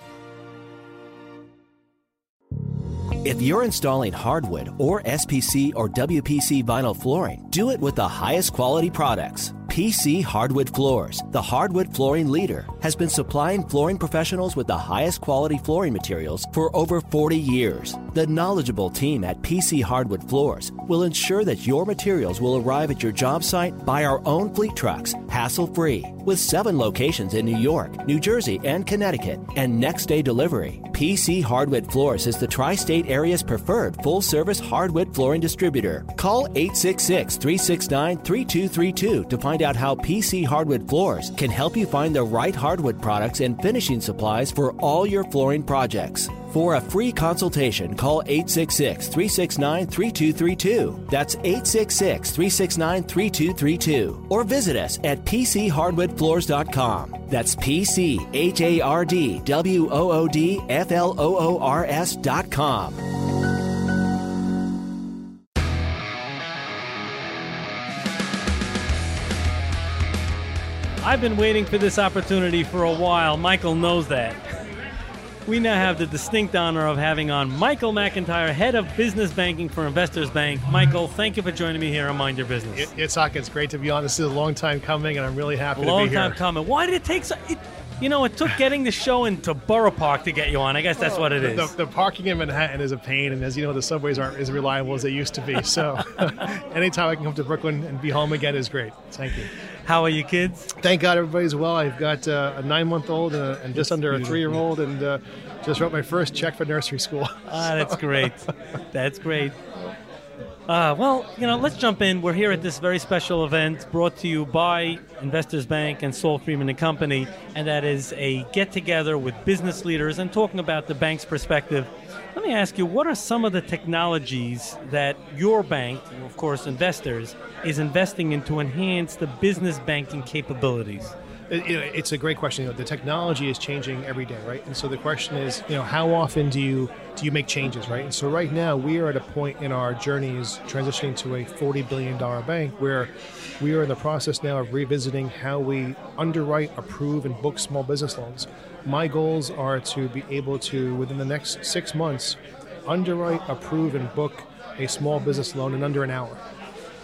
If you're installing hardwood or SPC or WPC vinyl flooring, do it with the highest quality products. PC Hardwood Floors, the hardwood flooring leader, has been supplying flooring professionals with the highest quality flooring materials for over 40 years. The knowledgeable team at PC Hardwood Floors will ensure that your materials will arrive at your job site by our own fleet trucks, hassle-free. With 7 locations in New York, New Jersey, and Connecticut, and next-day delivery, PC Hardwood Floors is the tri-state area's preferred full-service hardwood flooring distributor. Call 866-369-3232 to find out how PC Hardwood Floors can help you find the right hardwood products and finishing supplies for all your flooring projects. For a free consultation, call 866-369-3232. That's 866-369-3232. Or visit us at pchardwoodfloors.com. That's pchardwoodfloors.com. I've been waiting for this opportunity for a while. Michael knows that. We now have the distinct honor of having on Michael McIntyre, Head of Business Banking for Investors Bank. Michael, thank you for joining me here on Mind Your Business. Yitzhak, it's great to be on. This is a long time coming, and I'm really happy to be here. Long time coming. Why did it take so... It took getting the show into Borough Park to get you on. I guess that's what it is. The parking in Manhattan is a pain, and as you know, the subways aren't as reliable as they used to be. So anytime I can come to Brooklyn and be home again is great. Thank you. How are you kids? Thank God everybody's well. I've got a 9-month-old and just under a 3-year-old, and just wrote my first check for nursery school. That's great. That's great. Let's jump in. We're here at this very special event brought to you by Investors Bank and Saul Friedman & Company, and that is a get-together with business leaders and talking about the bank's perspective. Let me ask you, what are some of the technologies that your bank, of course Investors, is investing in to enhance the business banking capabilities? It's a great question. The technology is changing every day, right? And so the question is, how often do you make changes, right? And so right now we are at a point in our journeys transitioning to a $40 billion bank where we are in the process now of revisiting how we underwrite, approve, and book small business loans. My goals are to be able to, within the next 6 months, underwrite, approve, and book a small business loan in under an hour.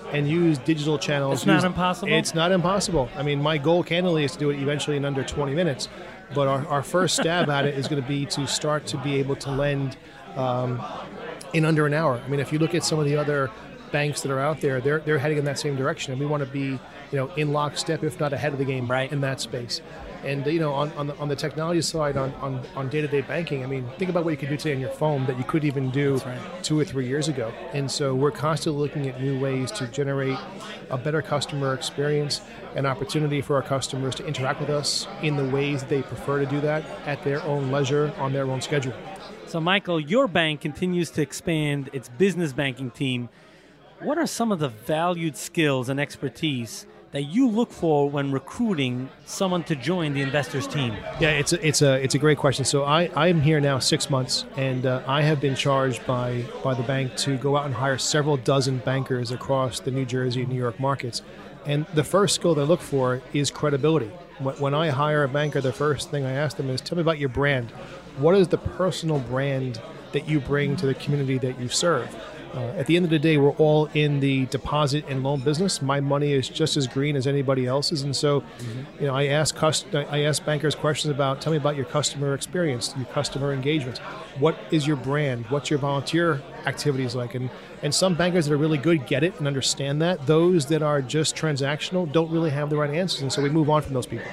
and use digital channels. It's not impossible? It's not impossible. I mean, my goal candidly is to do it eventually in under 20 minutes. But our first stab at it is going to be to start to be able to lend in under an hour. I mean, if you look at some of the other banks that are out there, they're heading in that same direction, and we want to be, in lockstep, if not ahead of the game, in that space. And on the technology side, on day-to-day banking, I mean, think about what you could do today on your phone that you couldn't even do 2 or 3 years ago. And so we're constantly looking at new ways to generate a better customer experience, an opportunity for our customers to interact with us in the ways they prefer to do that at their own leisure, on their own schedule. So, Michael, your bank continues to expand its business banking team. What are some of the valued skills and expertise that you look for when recruiting someone to join the Investors team? Yeah, it's a great question. So I'm here now 6 months, and I have been charged by the bank to go out and hire several dozen bankers across the New Jersey and New York markets. And the first skill they look for is credibility. When I hire a banker, the first thing I ask them is, tell me about your brand. What is the personal brand that you bring to the community that you serve? At the end of the day, we're all in the deposit and loan business. My money is just as green as anybody else's, and so, I ask bankers questions about, tell me about your customer experience, your customer engagement. What is your brand? What's your volunteer activities like? And some bankers that are really good get it and understand that. Those that are just transactional don't really have the right answers, and so we move on from those people.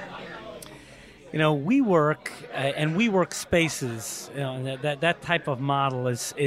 WeWork and WeWork Spaces, that type of model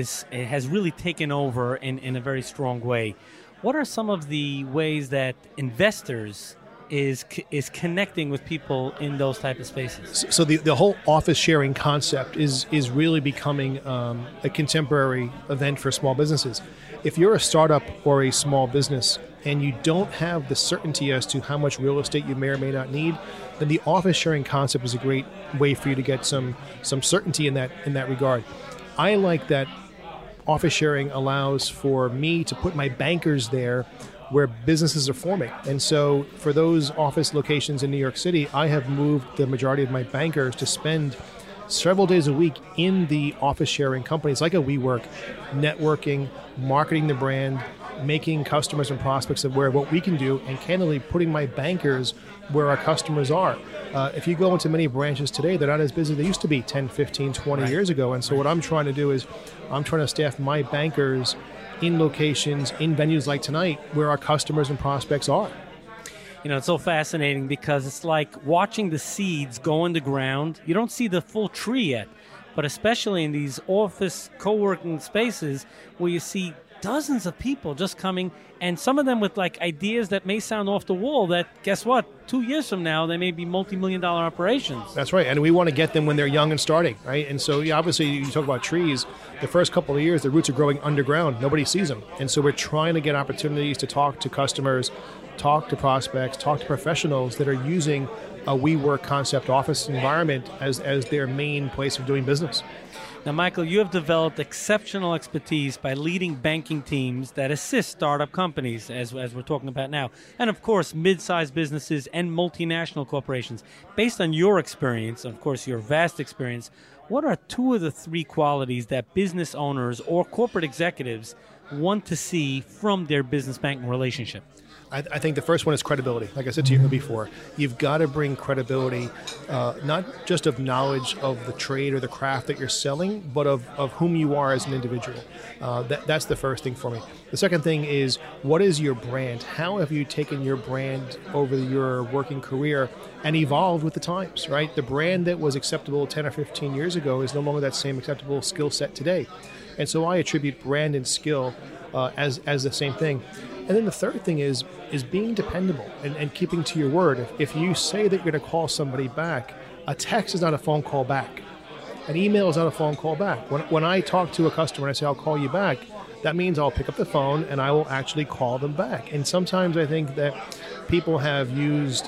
has really taken over in a very strong way. What are some of the ways that Investors is connecting with people in those type of spaces? So the whole office sharing concept is really becoming a contemporary event for small businesses. If you're a startup or a small business and you don't have the certainty as to how much real estate you may or may not need, then the office sharing concept is a great way for you to get some certainty in that regard. I like that office sharing allows for me to put my bankers there where businesses are forming. And so for those office locations in New York City, I have moved the majority of my bankers to spend several days a week in the office sharing companies like a WeWork, networking, marketing the brand, making customers and prospects aware of what we can do, and candidly putting my bankers where our customers are. If you go into many branches today, they're not as busy as they used to be 10, 15, 20 years ago. And so what I'm trying to do is I'm trying to staff my bankers in locations, in venues like tonight, where our customers and prospects are. It's so fascinating because it's like watching the seeds go in the ground. You don't see the full tree yet, but especially in these office co-working spaces where you see dozens of people just coming, and some of them with like ideas that may sound off the wall that, guess what, 2 years from now, they may be multi-million-dollar operations. That's right, and we want to get them when they're young and starting, right? And so obviously you talk about trees, the first couple of years, the roots are growing underground. Nobody sees them. And so we're trying to get opportunities to talk to customers, talk to prospects, talk to professionals that are using a WeWork concept office environment as their main place of doing business. Now, Michael, you have developed exceptional expertise by leading banking teams that assist startup companies, as we're talking about now, and of course, mid-sized businesses and multinational corporations. Based on your experience, of course, your vast experience, what are 2 of the 3 qualities that business owners or corporate executives want to see from their business banking relationship? I think the first one is credibility. Like I said to you before, you've got to bring credibility, not just of knowledge of the trade or the craft that you're selling, but of whom you are as an individual. That's the first thing for me. The second thing is, what is your brand? How have you taken your brand over your working career and evolved with the times, right? The brand that was acceptable 10 or 15 years ago is no longer that same acceptable skill set today. And so I attribute brand and skill as the same thing. And then the third thing is being dependable and keeping to your word. If you say that you're going to call somebody back, a text is not a phone call back. An email is not a phone call back. When I talk to a customer and I say, I'll call you back, that means I'll pick up the phone and I will actually call them back. And sometimes I think that people have used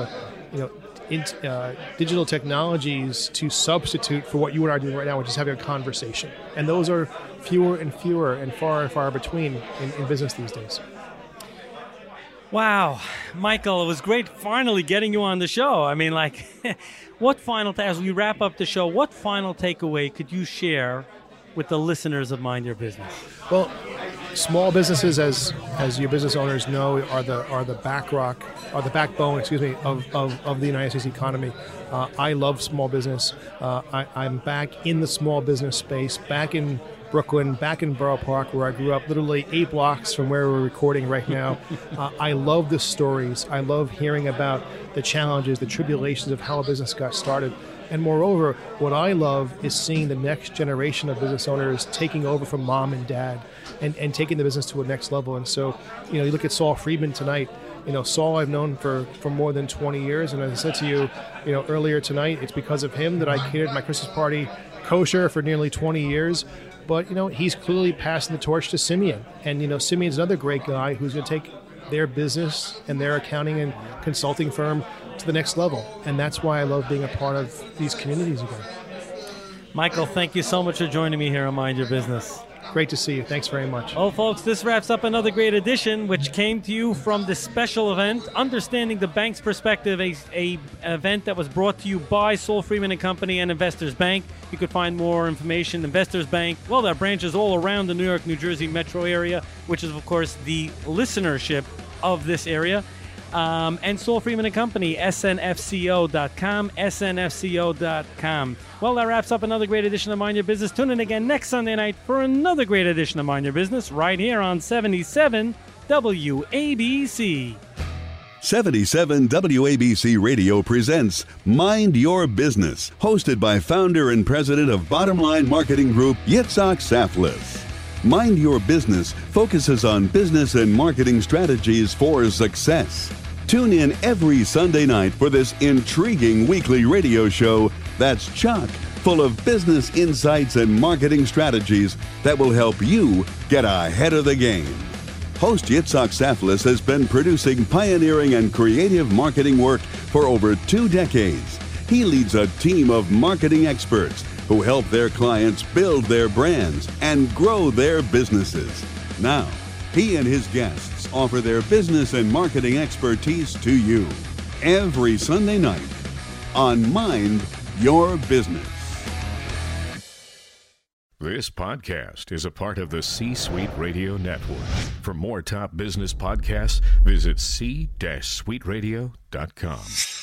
digital technologies to substitute for what you and I are doing right now, which is having a conversation. And those are fewer and fewer and far between in business these days. Wow, Michael, it was great finally getting you on the show. I mean, like, as we wrap up the show, what final takeaway could you share with the listeners of Mind Your Business? Well, small businesses, as your business owners know, are the backbone, of the United States economy. I love small business. I'm back in the small business space, back in Brooklyn, back in Borough Park, where I grew up, literally 8 blocks from where we're recording right now. I love the stories. I love hearing about the challenges, the tribulations of how a business got started. And moreover, what I love is seeing the next generation of business owners taking over from mom and dad and taking the business to a next level. And so, you look at Saul Friedman tonight. Saul I've known for more than 20 years. And as I said to you, earlier tonight, it's because of him that I catered my Christmas party kosher for nearly 20 years. But, he's clearly passing the torch to Simeon. And, Simeon's another great guy who's going to take their business and their accounting and consulting firm to the next level. And that's why I love being a part of these communities again. Michael, thank you so much for joining me here on Mind Your Business. Great to see you. Thanks very much. Oh, folks, this wraps up another great edition, which came to you from this special event, Understanding the Bank's Perspective, a event that was brought to you by Saul Friedman & Company and Investors Bank. You could find more information. Investors Bank, well, there are branches all around the New York, New Jersey metro area, which is, of course, the listenership of this area. And Saul Friedman & Company, snfco.com, snfco.com. Well, that wraps up another great edition of Mind Your Business. Tune in again next Sunday night for another great edition of Mind Your Business right here on 77 WABC. 77 WABC Radio presents Mind Your Business, hosted by founder and president of Bottom Line Marketing Group, Yitzhak Saflis. Mind Your Business focuses on business and marketing strategies for success. Tune in every Sunday night for this intriguing weekly radio show that's chock full of business insights and marketing strategies that will help you get ahead of the game. Host Yitzhak Saflis has been producing pioneering and creative marketing work for over 2 decades. He leads a team of marketing experts who help their clients build their brands and grow their businesses. Now, he and his guests offer their business and marketing expertise to you every Sunday night on Mind Your Business. This podcast is a part of the C-Suite Radio Network. For more top business podcasts, visit c-suiteradio.com.